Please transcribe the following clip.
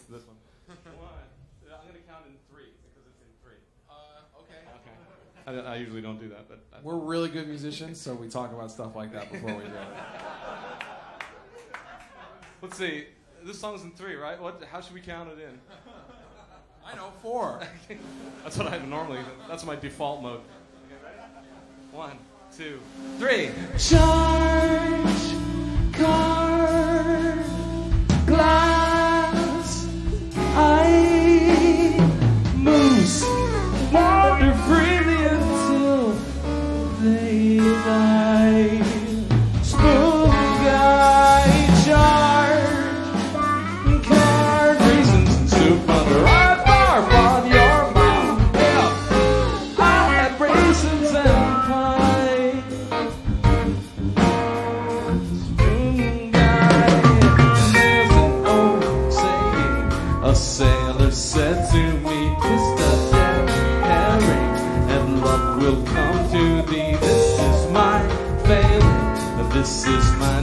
this one. One. I'm going to count in 3 because it's in 3. Okay. I usually don't do that, but we're really good musicians, so we talk about stuff like that before we do it. Let's see. This song's in 3, right? How should we count it in? I know, 4. That's what I normally. That's my default mode. Okay, ready? 1, 2, 3. Charge, car, glass, I moose, wander freely until they die. Spoon guy, charge, car, raisins and soup under our barb on your mouth. Yeah, I had raisins and pie. Spoon guy, there's an old saying. A sailor said to me, "Twist a dead herring, and love will come to thee." This is my failing, and this is my